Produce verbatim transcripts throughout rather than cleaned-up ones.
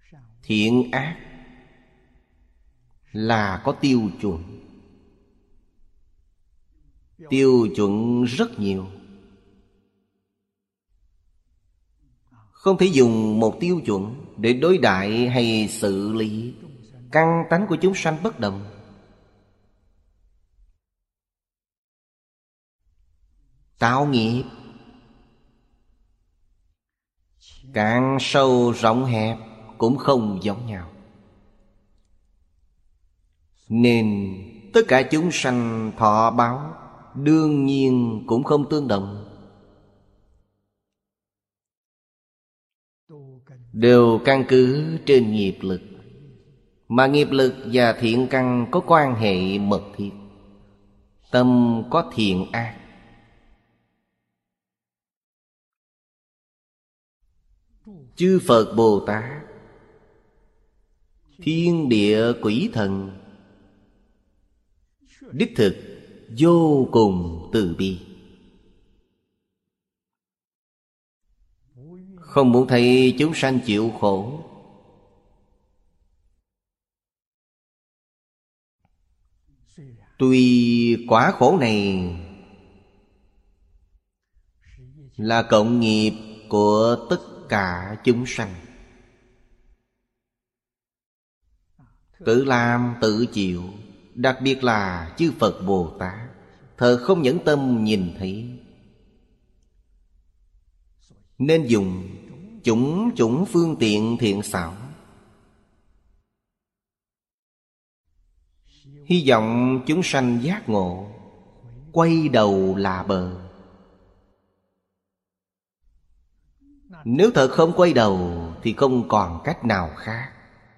Thiện ác là có tiêu chuẩn. Tiêu chuẩn rất nhiều. Không thể dùng một tiêu chuẩn để đối đãi hay xử lý. Căn tánh của chúng sanh bất đồng. Tạo nghiệp càng sâu rộng hẹp cũng không giống nhau. Nên tất cả chúng sanh thọ báo đương nhiên cũng không tương đồng. Đều căn cứ trên nghiệp lực. Mà nghiệp lực và thiện căn có quan hệ mật thiết. Tâm có thiện ác, chư Phật Bồ Tát, thiên địa quỷ thần đích thực vô cùng từ bi. Không muốn thấy chúng sanh chịu khổ. Tuy quả khổ này là cộng nghiệp của tất cả chúng sanh, tự làm tự chịu. Đặc biệt là chư Phật Bồ Tát thờ không nhẫn tâm nhìn thấy, nên dùng chủng chủng phương tiện thiện xảo. Hy vọng chúng sanh giác ngộ, quay đầu là bờ. Nếu thật không quay đầu thì không còn cách nào khác.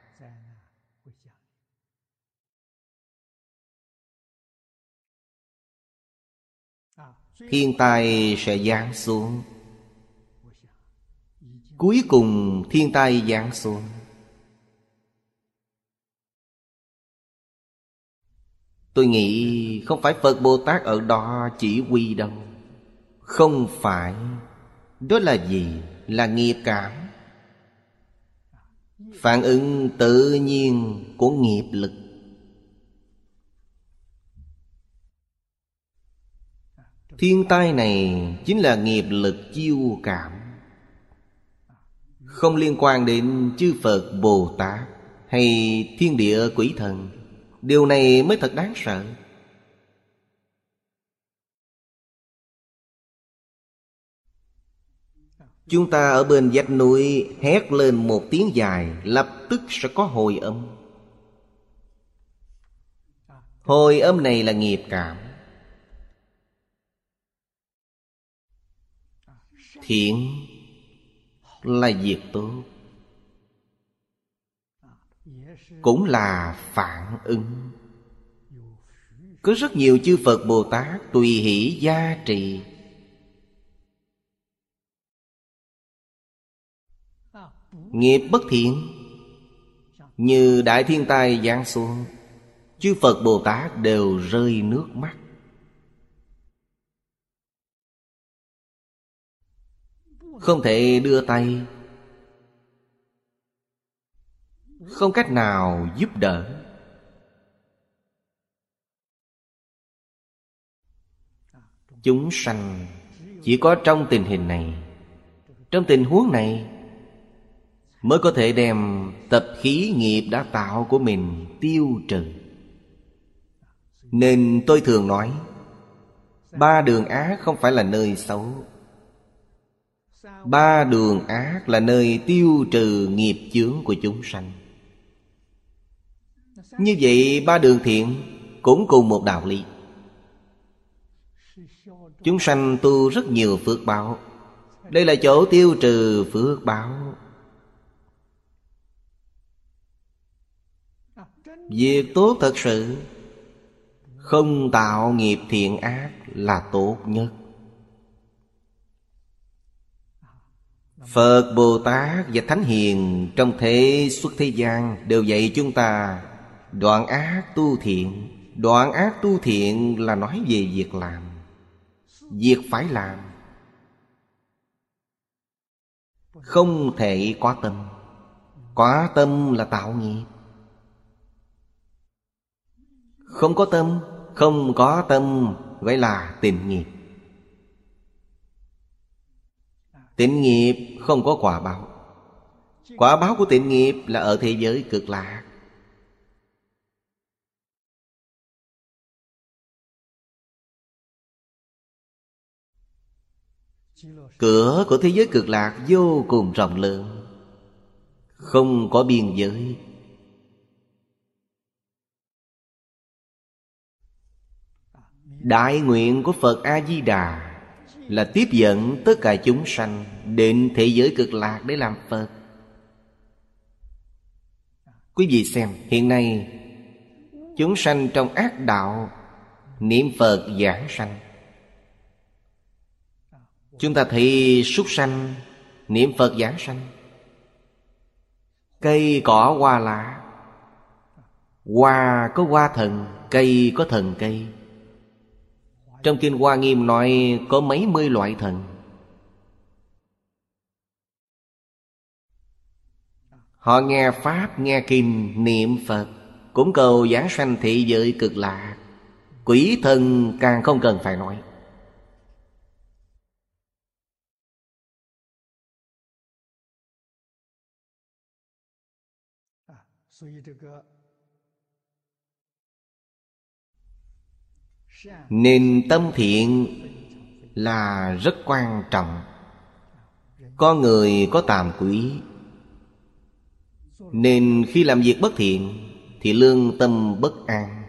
Thiên tai sẽ giáng xuống. Cuối cùng thiên tai giáng xuống, tôi nghĩ không phải Phật Bồ Tát ở đó chỉ huy đâu. Không phải. Đó là gì? Là nghiệp cảm, phản ứng tự nhiên của nghiệp lực. Thiên tai này chính là nghiệp lực chiêu cảm, không liên quan đến chư Phật Bồ Tát hay thiên địa quỷ thần. Điều này mới thật đáng sợ. Chúng ta ở bên vách núi hét lên một tiếng dài, lập tức sẽ có hồi âm. Hồi âm này là nghiệp cảm. Thiện là việc tốt, cũng là phản ứng. Có rất nhiều chư Phật Bồ Tát tùy hỷ gia trì. Nghiệp bất thiện như đại thiên tai giáng xuống, chư Phật Bồ Tát đều rơi nước mắt. Không thể đưa tay, không cách nào giúp đỡ. Chúng sanh chỉ có trong tình hình này, trong tình huống này mới có thể đem tập khí nghiệp đã tạo của mình tiêu trừ. Nên tôi thường nói, ba đường ác không phải là nơi xấu. Ba đường ác là nơi tiêu trừ nghiệp chướng của chúng sanh. Như vậy ba đường thiện cũng cùng một đạo lý. Chúng sanh tu rất nhiều phước báo. Đây là chỗ tiêu trừ phước báo. Việc tốt thật sự, không tạo nghiệp thiện ác là tốt nhất. Phật Bồ Tát và Thánh Hiền trong thế xuất thế gian đều dạy chúng ta đoạn ác tu thiện. Đoạn ác tu thiện là nói về việc làm, việc phải làm, không thể quá tâm. Có tâm là tạo nghiệp. Không có tâm, không có tâm gọi là tịnh nghiệp. Tịnh nghiệp không có quả báo. Quả báo của tịnh nghiệp là ở thế giới cực lạc. Cửa của thế giới cực lạc vô cùng rộng lớn, không có biên giới. Đại nguyện của Phật A-di-đà là tiếp dẫn tất cả chúng sanh đến thế giới cực lạc để làm Phật. Quý vị xem, hiện nay chúng sanh trong ác đạo niệm Phật giảng sanh. Chúng ta thấy súc sanh niệm Phật giảng sanh. Cây cỏ hoa lá, hoa có hoa thần, cây có thần cây. Trong Kinh Hoa Nghiêm nói có mấy mươi loại thần. Họ nghe Pháp, nghe Kinh, niệm Phật, cũng cầu giảng sanh thị giới cực lạc. Quỷ thần càng không cần phải nói. Nên tâm thiện là rất quan trọng. Con người có tàm quý, nên khi làm việc bất thiện thì lương tâm bất an.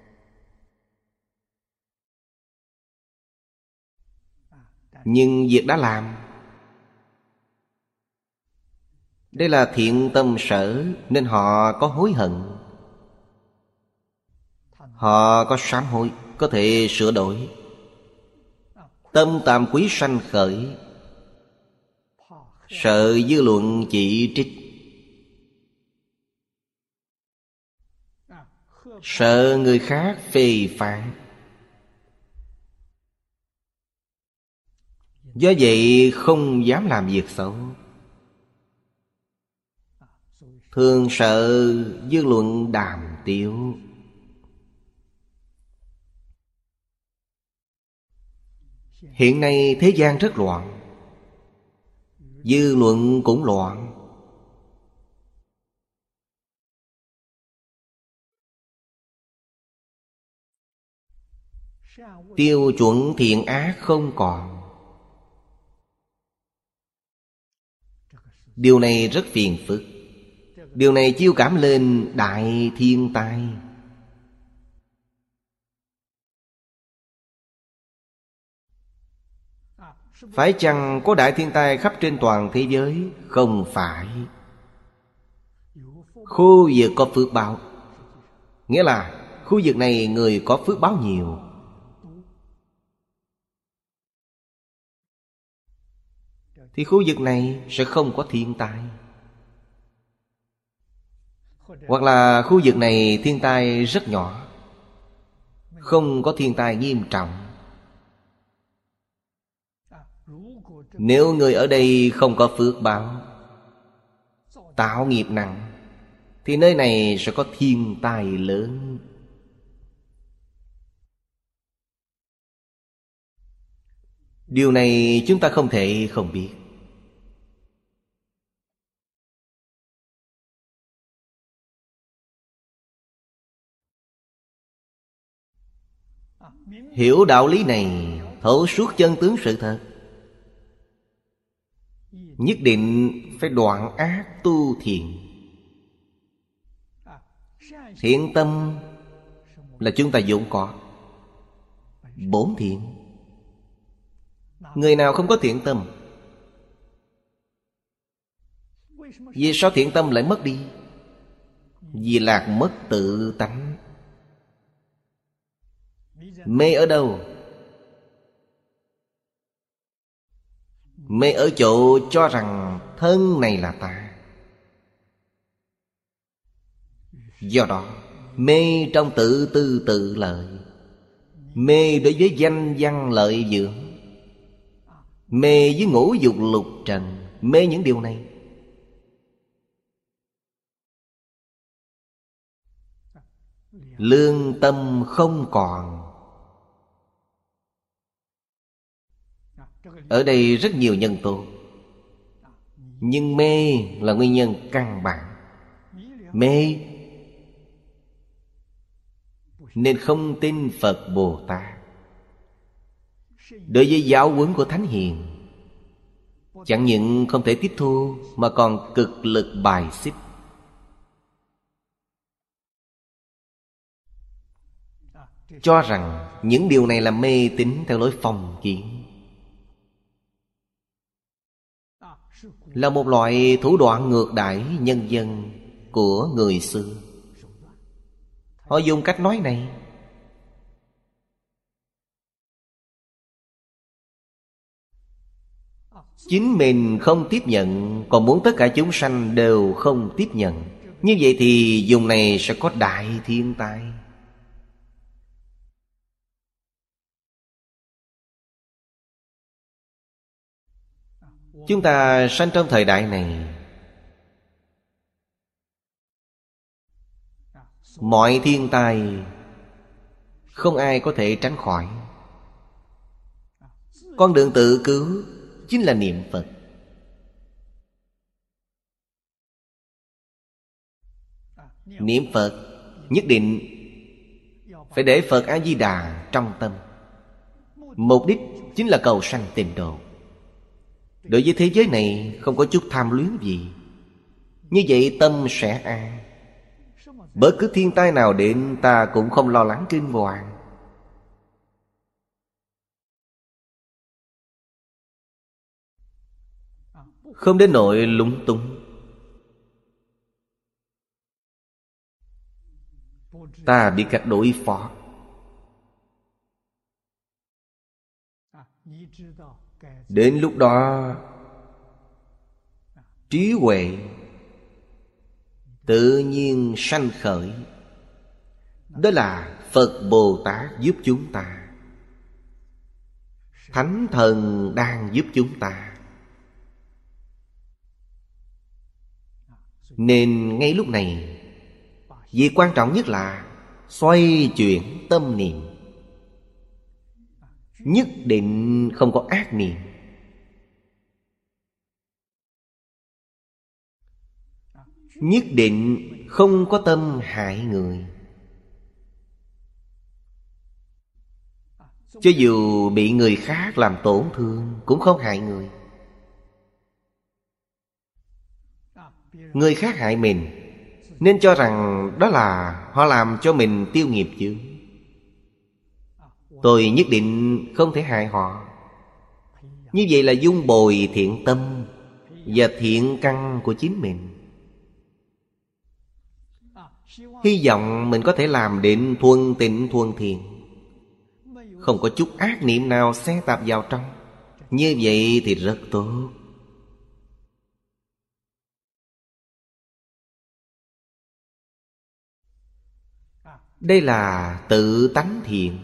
Nhưng việc đã làm, đây là thiện tâm sở, nên họ có hối hận. Họ có sám hối, có thể sửa đổi. Tâm tàm quý sanh khởi, sợ dư luận chỉ trích, sợ người khác phê phán. Do vậy không dám làm việc xấu. Thường sợ dư luận đàm tiếu. Hiện nay thế gian rất loạn, dư luận cũng loạn. Tiêu chuẩn thiện ác không còn. Điều này rất phiền phức. Điều này chiêu cảm lên đại thiên tai. Phải chăng có đại thiên tai khắp trên toàn thế giới? Không phải. Khu vực có phước báo, nghĩa là khu vực này người có phước báo nhiều, thì khu vực này sẽ không có thiên tai. Hoặc là khu vực này thiên tai rất nhỏ, không có thiên tai nghiêm trọng. Nếu người ở đây không có phước báo, tạo nghiệp nặng, thì nơi này sẽ có thiên tai lớn. Điều này chúng ta không thể không biết. Hiểu đạo lý này, thấu suốt chân tướng sự thật, nhất định phải đoạn ác tu thiện. Thiện tâm là chúng ta vốn có, bổn thiện. Người nào không có thiện tâm? Vì sao thiện tâm lại mất đi? Vì lạc mất tự tánh. Mê ở đâu? Mê ở chỗ cho rằng thân này là ta. Do đó mê trong tự tư tự lợi, mê đối với danh văn lợi dưỡng, mê với ngũ dục lục trần, mê những điều này. lương tâm không còn. Ở đây rất nhiều nhân tố, nhưng mê là nguyên nhân căn bản. Mê nên không tin Phật Bồ Tát. Đối với giáo huấn của Thánh Hiền, chẳng những không thể tiếp thu mà còn cực lực bài xích. Cho rằng những điều này là mê tín theo lối phong kiến, là một loại thủ đoạn ngược đãi nhân dân của người xưa. Họ dùng cách nói này chính mình không tiếp nhận, còn muốn tất cả chúng sanh đều không tiếp nhận. Như vậy thì dùng này sẽ có đại thiên tai. Chúng ta sanh trong thời đại này, mọi thiên tai không ai có thể tránh khỏi. Con đường tự cứu chính là niệm Phật. Niệm Phật nhất định phải để Phật A-di-đà trong tâm. Mục đích chính là cầu sanh tịnh độ. Đối với thế giới này không có chút tham luyến gì, như vậy tâm sẽ an. Bất cứ thiên tai nào đến ta cũng không lo lắng kinh hoàng. Không đến nỗi lúng túng. Ta biết cách đối phó. Đến lúc đó trí huệ tự nhiên sanh khởi. Đó là Phật Bồ Tát giúp chúng ta, Thánh Thần đang giúp chúng ta. Nên ngay lúc này, việc quan trọng nhất là xoay chuyển tâm niệm. Nhất định không có ác niệm. Nhất định không có tâm hại người. Cho dù bị người khác làm tổn thương cũng không hại người. Người khác hại mình nên cho rằng đó là họ làm cho mình tiêu nghiệp chướng. Tôi nhất định không thể hại họ. Như vậy là dung bồi thiện tâm và thiện căn của chính mình. Hy vọng mình có thể làm đến thuần tịnh thuần thiện, không có chút ác niệm nào xen tạp vào trong. Như vậy thì rất tốt. Đây là tự tánh thiện.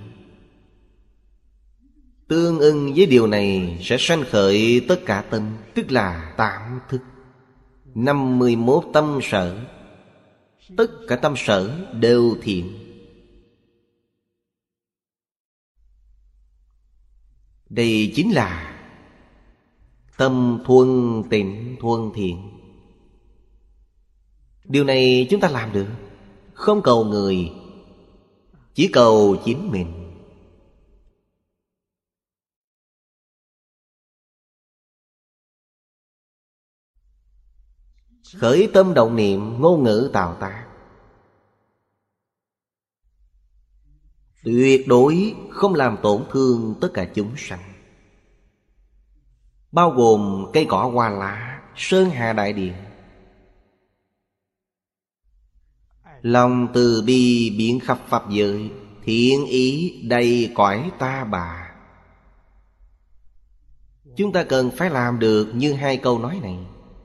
Tương ưng với điều này sẽ sanh khởi tất cả tâm, tức là tạm thức. Năm mươi mốt tâm sở, tất cả tâm sở đều thiện. Đây chính là tâm thuần tịnh thuần thiện. Điều này chúng ta làm được. Không cầu người, chỉ cầu chính mình. Khởi tâm động niệm, ngôn ngữ tạo tác, tuyệt đối không làm tổn thương tất cả chúng sanh, bao gồm cây cỏ hoa lá, sơn hà đại địa. Lòng từ bi biến khắp pháp giới, thiện ý đầy cõi ta bà. Chúng ta cần phải làm được như hai câu nói này.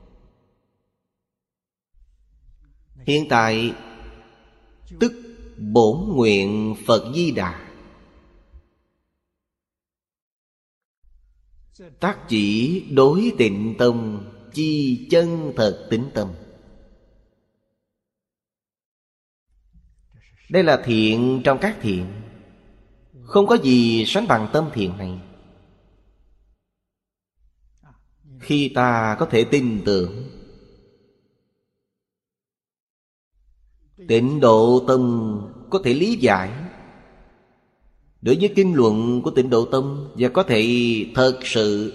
Hiện tại tức bổn nguyện Phật Di Đà, tác chỉ đối tịnh tâm, chi chân thật tín tâm. Đây là thiện trong các thiện, không có gì sánh bằng tâm thiện này. Khi ta có thể tin tưởng, Tịnh Độ Tông có thể lý giải đối với kinh luận của Tịnh Độ Tông, và có thể thật sự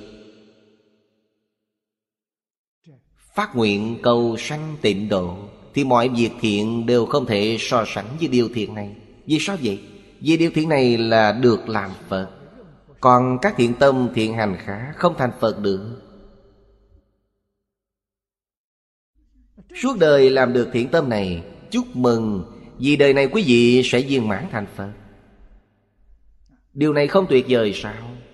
phát nguyện cầu sanh tịnh độ, thì mọi việc thiện đều không thể so sánh với điều thiện này. Vì sao vậy? Vì điều thiện này là được làm Phật, còn các thiện tâm thiện hành khác không thành Phật được. Suốt đời làm được thiện tâm này, chúc mừng, vì đời này quý vị sẽ viên mãn thành Phật. Điều này không tuyệt vời sao?